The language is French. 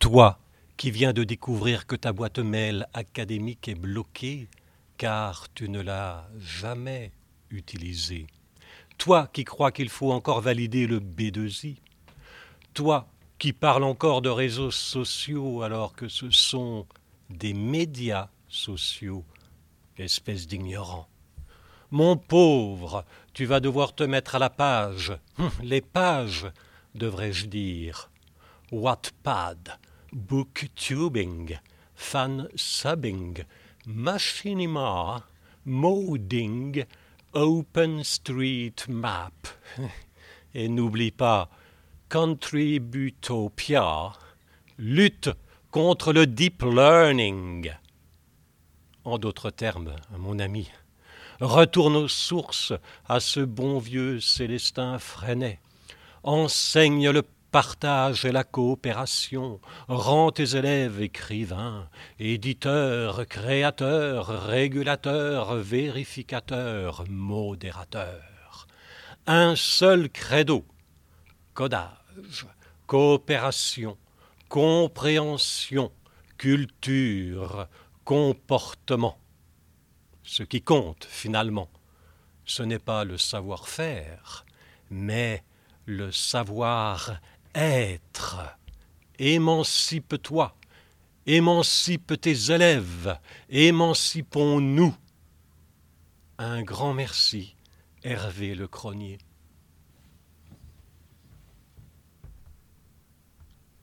Toi qui viens de découvrir que ta boîte mail académique est bloquée car tu ne l'as jamais utilisée. Toi qui crois qu'il faut encore valider le B2I. Toi qui parles encore de réseaux sociaux alors que ce sont des médias sociaux, espèce d'ignorant. Mon pauvre, tu vas devoir te mettre à la page. Les pages, devrais-je dire. Wattpad, booktubing, fansubbing, machinima, moding, OpenStreetMap. Et n'oublie pas, Contributopia, lutte contre le deep learning. En d'autres termes, mon ami, retourne aux sources à ce bon vieux Célestin Freinet. Enseigne le partage et la coopération. Rends tes élèves écrivains, éditeurs, créateurs, régulateurs, vérificateurs, modérateurs. Un seul credo. Codage, coopération, compréhension, culture, comportement. Ce qui compte, finalement, ce n'est pas le savoir-faire, mais le savoir-être. Émancipe-toi, émancipe tes élèves, émancipons-nous. Un grand merci, Hervé Le Cronier.